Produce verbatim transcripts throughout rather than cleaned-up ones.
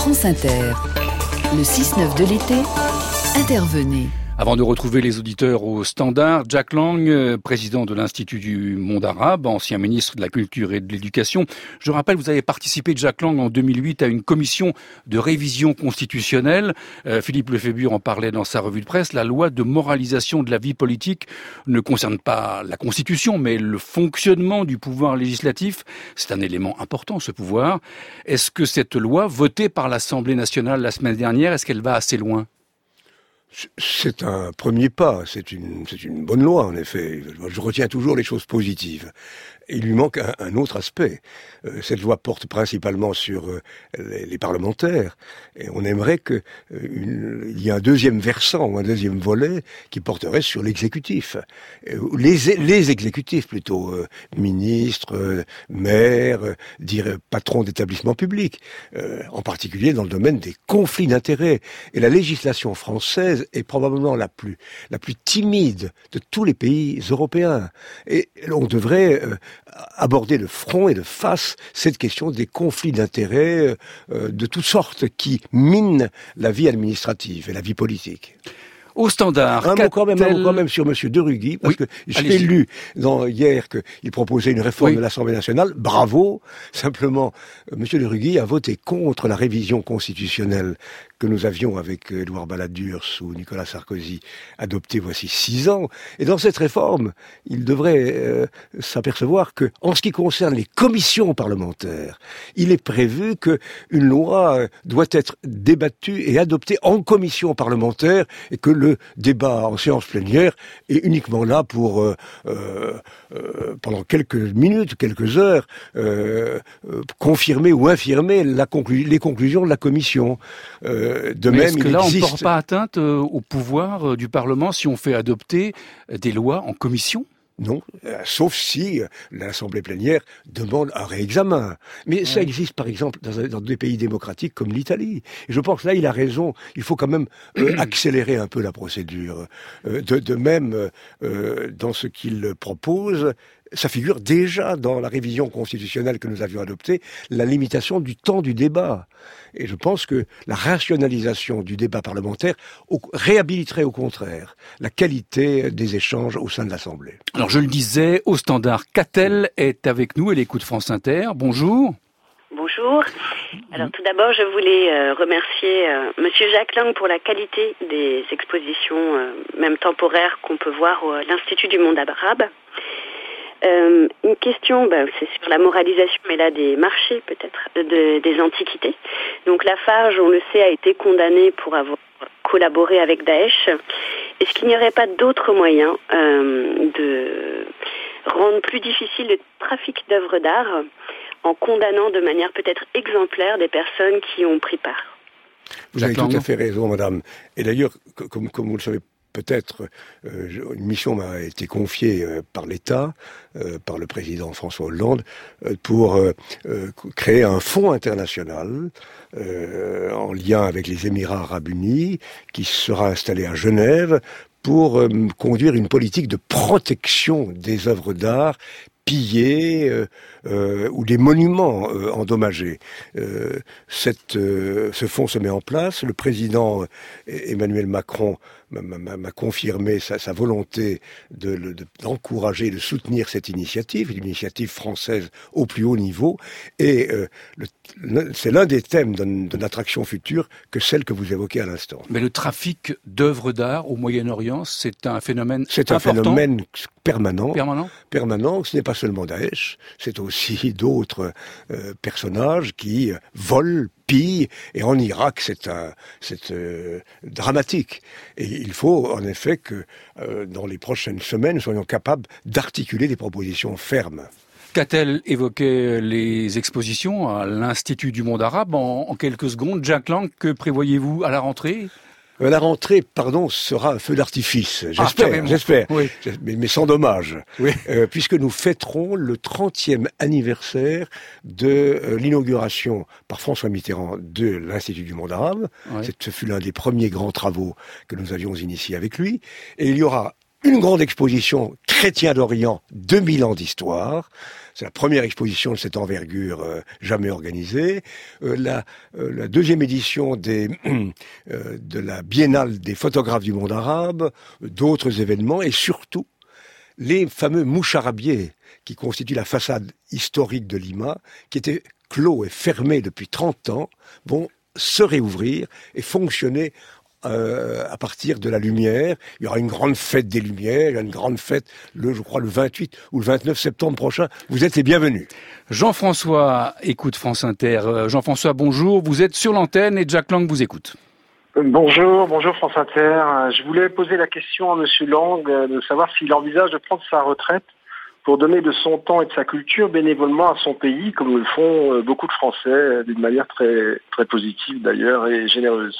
France Inter. Le six neuf de l'été, intervenez. Avant de retrouver les auditeurs au standard, Jack Lang, président de l'Institut du monde arabe, ancien ministre de la Culture et de l'Éducation. Je rappelle, vous avez participé, Jack Lang, en deux mille huit à une commission de révision constitutionnelle. Euh, Philippe Lefébure en parlait dans sa revue de presse. La loi de moralisation de la vie politique ne concerne pas la Constitution, mais le fonctionnement du pouvoir législatif. C'est un élément important, ce pouvoir. Est-ce que cette loi, votée par l'Assemblée nationale la semaine dernière, est-ce qu'elle va assez loin ? C'est un premier pas, c'est une, c'est une bonne loi en effet. Je retiens toujours les choses positives. Il lui manque un, un autre aspect. Euh, cette loi porte principalement sur euh, les, les parlementaires. Et on aimerait qu'il euh, y ait un deuxième versant ou un deuxième volet qui porterait sur l'exécutif. Euh, les, les exécutifs plutôt, euh, ministres, euh, maires, euh, dire patrons d'établissements publics, euh, en particulier dans le domaine des conflits d'intérêts. Et la législation française est probablement la plus, la plus timide de tous les pays européens. Et on devrait euh, aborder de front et de face cette question des conflits d'intérêts euh, de toutes sortes qui minent la vie administrative et la vie politique. Au standard. Un mot quand même, un mot quand même sur Monsieur de Rugy, parce oui, que j'ai lu dans, hier qu'il proposait une réforme oui. de l'Assemblée nationale. Bravo. Simplement, Monsieur de Rugy a voté contre la révision constitutionnelle que nous avions avec Édouard Balladur sous Nicolas Sarkozy adoptée voici six ans. Et dans cette réforme, il devrait euh, s'apercevoir que, en ce qui concerne les commissions parlementaires, il est prévu que une loi doit être débattue et adoptée en commission parlementaire et que le débat en séance plénière est uniquement là pour, euh, euh, euh, pendant quelques minutes, quelques heures, euh, euh, confirmer ou infirmer la conclu- les conclusions de la commission. Euh, de Mais même, est-ce que il là, existe... on ne porte pas atteinte euh, au pouvoir euh, du Parlement si on fait adopter euh, des lois en commission ? Non, euh, sauf si euh, l'Assemblée plénière demande un réexamen. Mais ouais. ça existe, par exemple, dans, dans des pays démocratiques comme l'Italie. Et je pense que là, il a raison. Il faut quand même euh, accélérer un peu la procédure. Euh, de, de même, euh, dans ce qu'il propose, ça figure déjà dans la révision constitutionnelle que nous avions adoptée, la limitation du temps du débat. Et je pense que la rationalisation du débat parlementaire au, réhabiliterait au contraire la qualité des échanges au sein de l'Assemblée. Alors je le disais, au standard, Catel est avec nous, elle écoute France Inter. Bonjour. Bonjour. Alors tout d'abord, je voulais euh, remercier euh, Monsieur Jack Lang pour la qualité des expositions, euh, même temporaires, qu'on peut voir à l'Institut du monde arabe. Euh, une question, bah, c'est sur la moralisation, mais là des marchés peut-être, de, des antiquités. Donc Lafarge, on le sait, a été condamné pour avoir collaboré avec Daesh. Est-ce qu'il n'y aurait pas d'autres moyens euh, de rendre plus difficile le trafic d'œuvres d'art en condamnant de manière peut-être exemplaire des personnes qui ont pris part ? Vous avez tout à fait raison, madame. Et d'ailleurs, comme, comme vous le savez, peut-être, euh, une mission m'a été confiée euh, par l'État, euh, par le président François Hollande, euh, pour euh, euh, créer un fonds international euh, en lien avec les Émirats arabes unis, qui sera installé à Genève, pour euh, conduire une politique de protection des œuvres d'art pillés euh, euh, ou des monuments euh, endommagés. Euh, cette, euh, ce fonds se met en place. Le président euh, Emmanuel Macron m'a, m'a confirmé sa, sa volonté de, de, d'encourager, de soutenir cette initiative, une initiative française au plus haut niveau. Et euh, le, le, c'est l'un des thèmes de, de notre action future que celle que vous évoquez à l'instant. Mais le trafic d'œuvres d'art au Moyen-Orient, c'est un phénomène C'est important. un phénomène permanent. Permanent. Permanent. Ce n'est pas seulement Daesh, c'est aussi d'autres euh, personnages qui euh, volent, pillent, et en Irak c'est un, c'est euh, dramatique. Et il faut en effet que euh, dans les prochaines semaines nous soyons capables d'articuler des propositions fermes. Catel évoquait les expositions à l'Institut du monde arabe. En, en quelques secondes, Jack Lang, que prévoyez-vous à la rentrée ? La rentrée, pardon, sera un feu d'artifice, j'espère, ah, j'espère, oui. mais, mais sans dommage, oui. euh, puisque nous fêterons le trentième anniversaire de euh, l'inauguration par François Mitterrand de l'Institut du monde arabe. Oui. Ce fut l'un des premiers grands travaux que nous avions initiés avec lui, et il y aura une grande exposition Chrétiens d'Orient, deux mille ans d'histoire. C'est la première exposition de cette envergure euh, jamais organisée. Euh, la, euh, la deuxième édition des, euh, de la Biennale des photographes du monde arabe, euh, d'autres événements et surtout les fameux moucharabiers qui constituent la façade historique de Lima, qui étaient clos et fermés depuis trente ans, vont se réouvrir et fonctionner Euh, à partir de la lumière. Il y aura une grande fête des Lumières, il y a une grande fête, le, je crois, le vingt-huit ou le vingt-neuf septembre prochain. Vous êtes les bienvenus. Jean-François écoute France Inter. Jean-François, bonjour. Vous êtes sur l'antenne et Jack Lang vous écoute. Bonjour, bonjour France Inter. Je voulais poser la question à Monsieur Lang de savoir s'il envisage de prendre sa retraite pour donner de son temps et de sa culture bénévolement à son pays, comme le font beaucoup de Français, d'une manière très, très positive d'ailleurs et généreuse.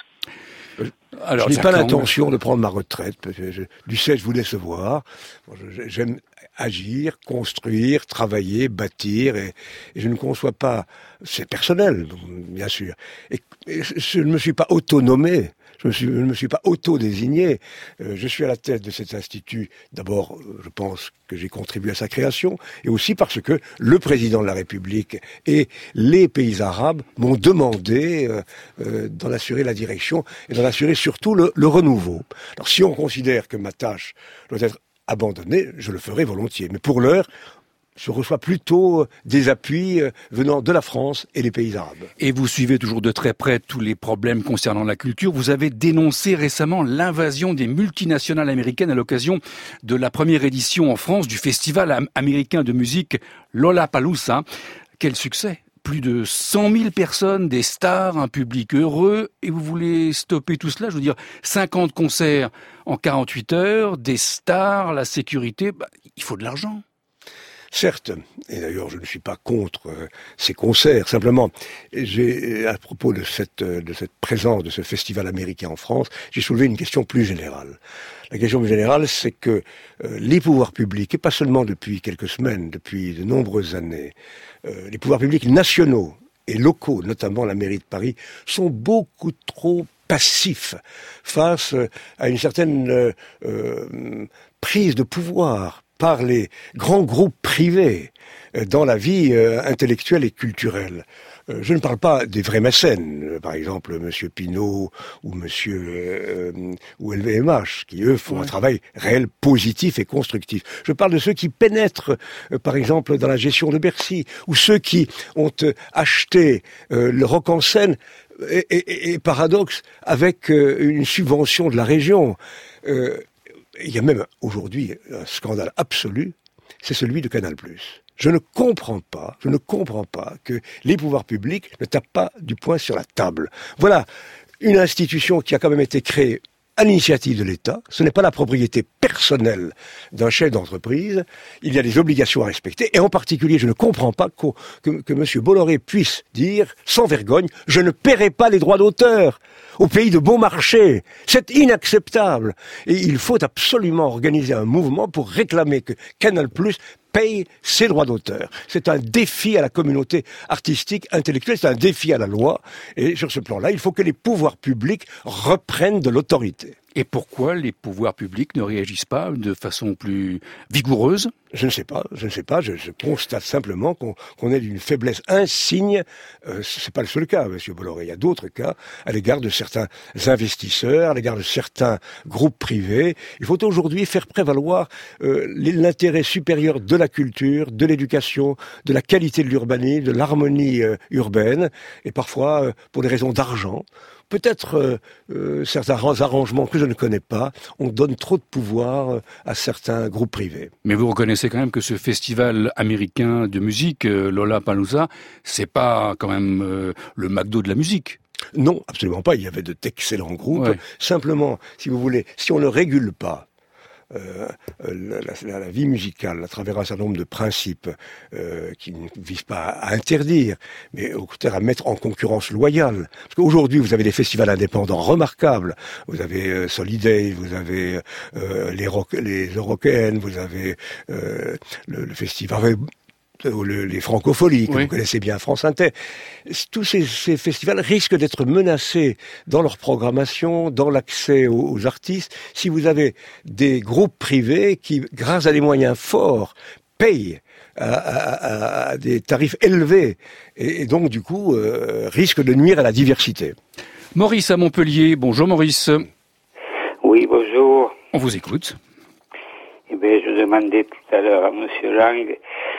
Alors, je n'ai pas l'intention de prendre ma retraite. Parce que je, du sais, je vous laisse voir. J'aime agir, construire, travailler, bâtir, et, et je ne conçois pas. C'est personnel, bien sûr. Et, et je ne me suis pas autonomé. Je, me suis, je ne me suis pas auto-désigné. Euh, je suis à la tête de cet institut. D'abord, je pense que j'ai contribué à sa création, et aussi parce que le président de la République et les pays arabes m'ont demandé euh, euh, d'en assurer la direction et d'en assurer surtout le, le renouveau. Alors, si on considère que ma tâche doit être abandonnée, je le ferai volontiers. Mais pour l'heure, je reçois plutôt des appuis venant de la France et des pays arabes. Et vous suivez toujours de très près tous les problèmes concernant la culture. Vous avez dénoncé récemment l'invasion des multinationales américaines à l'occasion de la première édition en France du festival américain de musique Lollapalooza. Quel succès! Plus de cent mille personnes, des stars, un public heureux, et vous voulez stopper tout cela? Je veux dire, cinquante concerts en quarante-huit heures, des stars, la sécurité, bah, il faut de l'argent. Certes, et d'ailleurs je ne suis pas contre euh, ces concerts, simplement, j'ai, à propos de cette, de cette présence de ce festival américain en France, j'ai soulevé une question plus générale. La question plus générale, c'est que euh, les pouvoirs publics, et pas seulement depuis quelques semaines, depuis de nombreuses années, euh, les pouvoirs publics nationaux et locaux, notamment la mairie de Paris, sont beaucoup trop passifs face à une certaine euh, euh, prise de pouvoir par les grands groupes privés dans la vie euh, intellectuelle et culturelle. Euh, je ne parle pas des vrais mécènes, euh, par exemple Monsieur Pinault ou Monsieur euh, ou L V M H, qui eux font ouais. un travail réel, positif et constructif. Je parle de ceux qui pénètrent, euh, par exemple, dans la gestion de Bercy, ou ceux qui ont euh, acheté euh, le rock en scène, et, et, et paradoxe, avec euh, une subvention de la région. Euh, Il y a même aujourd'hui un scandale absolu, c'est celui de Canal+. Je ne comprends pas, je ne comprends pas que les pouvoirs publics ne tapent pas du poing sur la table. Voilà une institution qui a quand même été créée à l'initiative de l'État. Ce n'est pas la propriété personnelle d'un chef d'entreprise. Il y a des obligations à respecter. Et en particulier, je ne comprends pas que, que, que M. Bolloré puisse dire, sans vergogne, je ne paierai pas les droits d'auteur au pays de bon marché. C'est inacceptable. Et il faut absolument organiser un mouvement pour réclamer que Canal+ paye ses droits d'auteur. C'est un défi à la communauté artistique, intellectuelle, c'est un défi à la loi. Et sur ce plan-là, il faut que les pouvoirs publics reprennent de l'autorité. Et pourquoi les pouvoirs publics ne réagissent pas de façon plus vigoureuse? Je ne sais pas, je ne sais pas, je, je constate simplement qu'on, qu'on est d'une faiblesse insigne. Euh, c'est pas le seul cas, Monsieur Bolloré. Il y a d'autres cas à l'égard de certains investisseurs, à l'égard de certains groupes privés. Il faut aujourd'hui faire prévaloir euh, l'intérêt supérieur de la culture, de l'éducation, de la qualité de l'urbanisme, de l'harmonie euh, urbaine, et parfois euh, pour des raisons d'argent. Peut-être euh, euh, certains arrangements que je ne connais pas, on donne trop de pouvoir euh, à certains groupes privés. Mais vous reconnaissez quand même que ce festival américain de musique, euh, Lollapalooza, c'est pas quand même euh, le McDo de la musique? Non, absolument pas. Il y avait de d'excellents groupes. Ouais. Simplement, si vous voulez, si on ne régule pas Euh, la, la, la vie musicale à travers un certain nombre de principes euh, qui ne visent pas à interdire, mais au contraire à mettre en concurrence loyale. Parce qu'aujourd'hui, vous avez des festivals indépendants remarquables. Vous avez euh, Soliday, vous avez euh, les, rock, les Eurocaines, vous avez euh, le, le festival Le, les francopholies, que oui. vous connaissez bien, France Inter. Tous ces, ces festivals risquent d'être menacés dans leur programmation, dans l'accès aux, aux artistes, si vous avez des groupes privés qui, grâce à des moyens forts, payent à, à, à des tarifs élevés, et, et donc du coup euh, risquent de nuire à la diversité. Maurice à Montpellier, bonjour Maurice. Oui, bonjour. On vous écoute. Eh bien, je demandais tout à l'heure à Monsieur Lang,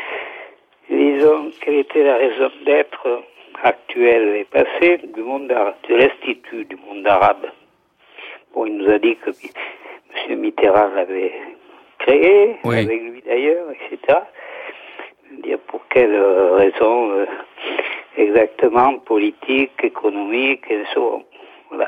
disons, quelle était la raison d'être actuelle et passée du monde arabe, de l'Institut du monde arabe. Bon, il nous a dit que M. Mitterrand l'avait créé, oui. avec lui d'ailleurs, et cetera. Dire pour quelle raison euh, exactement, politique, économique, et so, voilà.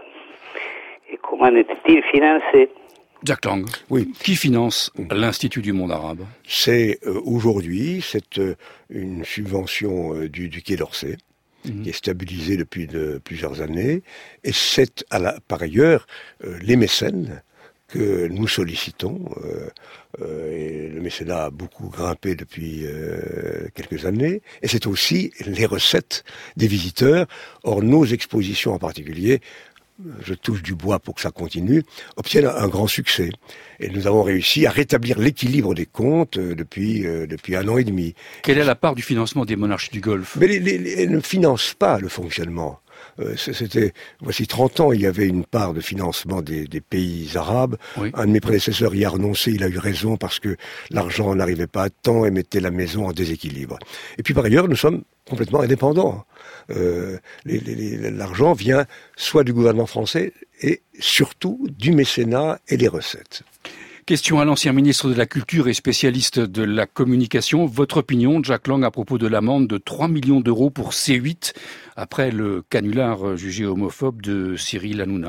Et comment était-il financé? Jack Lang, oui. Qui finance l'Institut du monde arabe? C'est euh, aujourd'hui, c'est euh, une subvention euh, du, du Quai d'Orsay, mmh. qui est stabilisée depuis de, plusieurs années, et c'est à la, par ailleurs euh, les mécènes que nous sollicitons. Euh, euh, et le mécénat a beaucoup grimpé depuis euh, quelques années, et c'est aussi les recettes des visiteurs. Or, nos expositions en particulier, je touche du bois pour que ça continue, obtiennent un grand succès. Et nous avons réussi à rétablir l'équilibre des comptes euh, depuis euh, depuis un an et demi. Quelle est la part du financement des monarchies du Golfe? Mais les, les, les, elles ne financent pas le fonctionnement. Euh, c'était, voici trente ans, il y avait une part de financement des, des pays arabes. Oui. Un de mes prédécesseurs y a renoncé, il a eu raison, parce que l'argent n'arrivait pas à temps et mettait la maison en déséquilibre. Et puis par ailleurs, nous sommes complètement indépendants. Euh, les, les, l'argent vient soit du gouvernement français et surtout du mécénat et des recettes. Question à l'ancien ministre de la Culture et spécialiste de la communication. Votre opinion, Jack Lang, à propos de l'amende de trois millions d'euros pour C huit, après le canular jugé homophobe de Cyril Hanouna?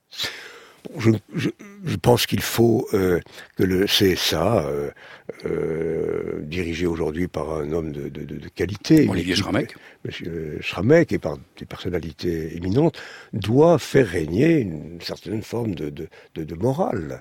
Je, je, je pense qu'il faut euh, que le C S A, euh, euh, dirigé aujourd'hui par un homme de, de, de qualité, Olivier Schramek, Monsieur Schramek, et par des personnalités éminentes, doit faire régner une certaine forme de, de, de, de morale.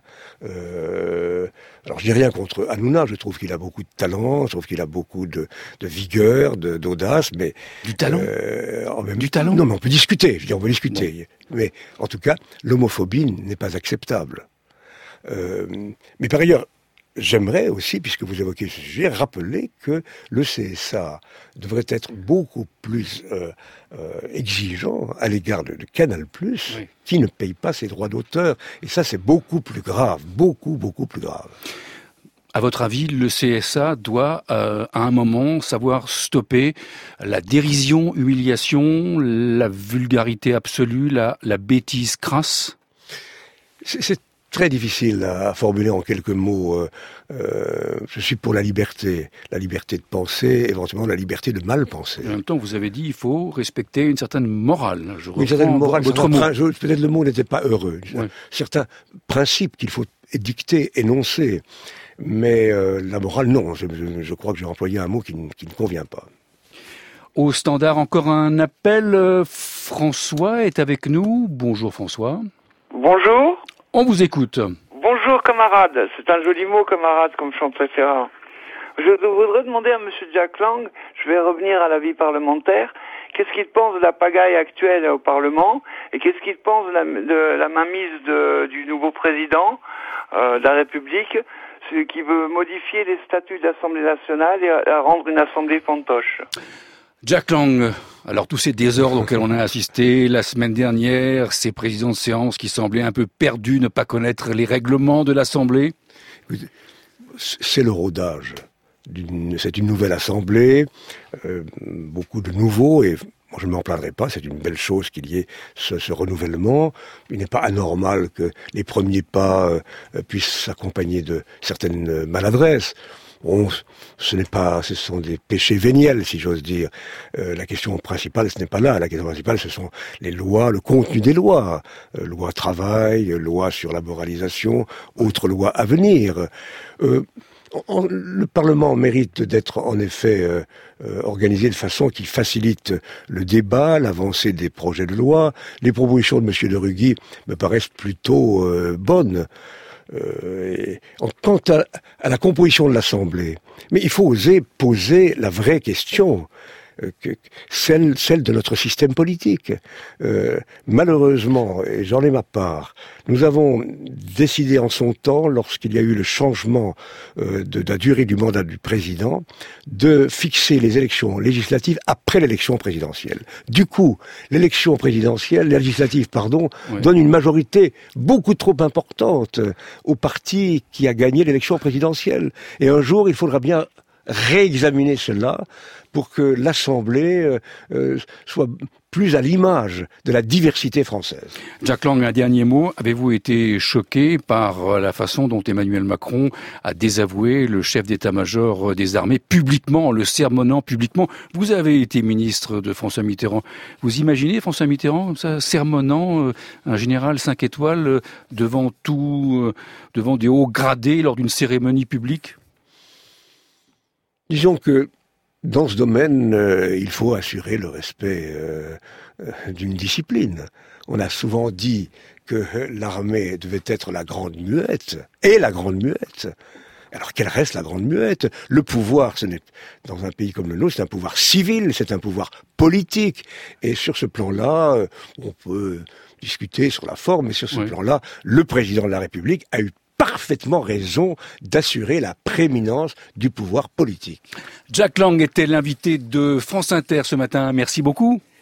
Euh, alors je dis rien contre Hanouna, je trouve qu'il a beaucoup de talent, je trouve qu'il a beaucoup de, de vigueur, de, d'audace, mais du talent. Euh, en même du talent. Non, mais on peut discuter. Je dis, on peut discuter. Non. Mais en tout cas, l'homophobie n'est pas acceptable. Euh, mais par ailleurs, j'aimerais aussi, puisque vous évoquez ce sujet, rappeler que le C S A devrait être beaucoup plus euh, euh, exigeant à l'égard de, de Canal+, oui. qui ne paye pas ses droits d'auteur. Et ça, c'est beaucoup plus grave, beaucoup, beaucoup plus grave. À votre avis, le C S A doit, euh, à un moment, savoir stopper la dérision, humiliation, la vulgarité absolue, la, la bêtise crasse? C'est, c'est très difficile à formuler en quelques mots. Euh, euh, je suis pour la liberté, la liberté de penser, éventuellement la liberté de mal penser. En même temps, vous avez dit il faut respecter une certaine morale. Je une certaine morale. Votre mot. Je, peut-être le mot n'était pas heureux. Ouais. Certains principes qu'il faut édicter, énoncer. Mais euh, la morale, non. Je, je, je crois que j'ai employé un mot qui, qui ne convient pas. Au standard, encore un appel. François est avec nous. Bonjour François. Bonjour. On vous écoute. Bonjour camarade. C'est un joli mot, camarade, comme chant préférant. Je voudrais demander à Monsieur Jack Lang, je vais revenir à la vie parlementaire, qu'est-ce qu'il pense de la pagaille actuelle au Parlement et qu'est-ce qu'il pense de la, de la mainmise de, du nouveau président euh, de la République, qui veut modifier les statuts de l'Assemblée nationale et à rendre une assemblée fantoche. Jack Lang, alors tous ces désordres auxquels on a assisté la semaine dernière, ces présidents de séance qui semblaient un peu perdus, ne pas connaître les règlements de l'Assemblée. C'est le rodage. D'une, c'est une nouvelle Assemblée, euh, beaucoup de nouveaux, et moi, je ne m'en plaindrai pas, c'est une belle chose qu'il y ait ce, ce renouvellement. Il n'est pas anormal que les premiers pas euh, puissent s'accompagner de certaines maladresses. Bon, ce n'est pas, ce sont des péchés véniels, si j'ose dire. Euh, la question principale, ce n'est pas là. La question principale, ce sont les lois, le contenu des lois. Euh, loi travail, loi sur la moralisation, autres lois à venir. Euh, En, le Parlement mérite d'être en effet euh, euh, organisé de façon qui facilite le débat, l'avancée des projets de loi. Les propositions de M. de Rugy me paraissent plutôt euh, bonnes. euh, et, en, quant à, à la composition de l'Assemblée. Mais il faut oser poser la vraie question. Que, celle, celle de notre système politique. Euh, malheureusement, et j'en ai ma part, nous avons décidé en son temps, lorsqu'il y a eu le changement euh, de, de la durée du mandat du président, de fixer les élections législatives après l'élection présidentielle. Du coup, l'élection présidentielle, législative, pardon, oui. donne une majorité beaucoup trop importante au parti qui a gagné l'élection présidentielle. Et un jour, il faudra bien réexaminer cela pour que l'Assemblée euh, euh, soit plus à l'image de la diversité française. Jack Lang, un dernier mot. Avez-vous été choqué par la façon dont Emmanuel Macron a désavoué le chef d'état-major des armées publiquement, en le sermonnant publiquement? Vous avez été ministre de François Mitterrand. Vous imaginez François Mitterrand comme ça, sermonnant euh, un général cinq étoiles euh, devant tout, euh, devant des hauts gradés lors d'une cérémonie publique? Disons que dans ce domaine, euh, il faut assurer le respect euh, euh, d'une discipline. On a souvent dit que l'armée devait être la grande muette, et la grande muette. Alors qu'elle reste la grande muette. Le pouvoir, ce n'est, dans un pays comme le nôtre, c'est un pouvoir civil, c'est un pouvoir politique. Et sur ce plan-là, euh, on peut discuter sur la forme, mais sur ce oui. plan-là, le président de la République a eu parfaitement raison d'assurer la prééminence du pouvoir politique. Jack Lang était l'invité de France Inter ce matin. Merci beaucoup.